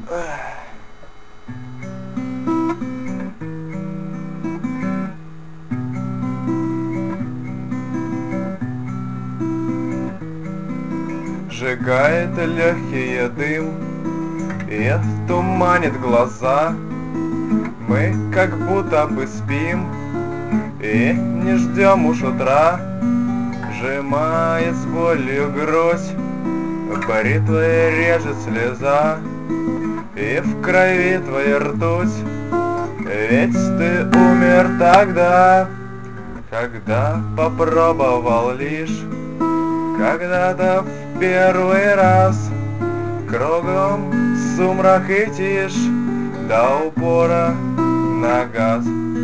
Сжигает легкий дым и туманит глаза. Мы как будто бы спим и не ждем уж утра. Сжимает с болью грудь, бритвой режет слеза, и в крови твоя ртуть. Ведь ты умер тогда, когда попробовал лишь когда-то в первый раз. Кругом сумрак и тишь, до упора на газ.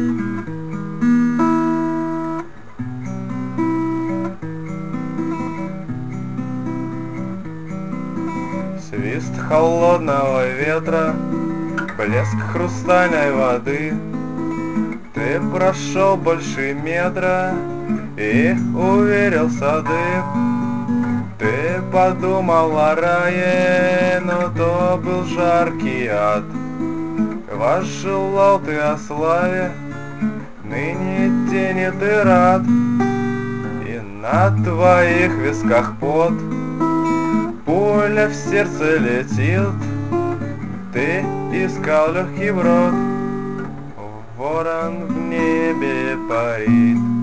Свист холодного ветра, блеск хрустальной воды. Ты прошел больше метра и уверил сады. Ты подумал о рае, но то был жаркий ад. Возжелал ты о славе, ныне тени ты рад. И на твоих висках пот, пуля в сердце летит. Ты искал легкий брод, ворон в небе парит.